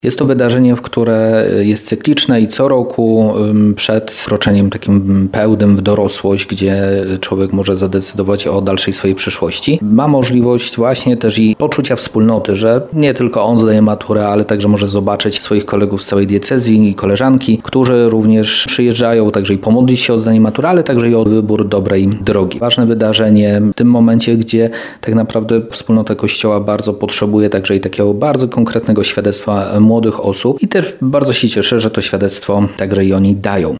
Jest to wydarzenie, które jest cykliczne i co roku przed wkroczeniem takim pełnym w dorosłość, gdzie człowiek może zadecydować o dalszej swojej przyszłości, ma możliwość właśnie też i poczucia wspólnoty, że nie tylko on zdaje maturę, ale także może zobaczyć swoich kolegów z całej diecezji i koleżanki, którzy również przyjeżdżają także i pomodlić się o zdanie matury, ale także i o wybór dobrej drogi. Ważne wydarzenie w tym momencie, gdzie tak naprawdę wspólnota Kościoła bardzo potrzebuje także i takiego bardzo konkretnego świadectwa młodych osób i też bardzo się cieszę, że to świadectwo także i oni dają.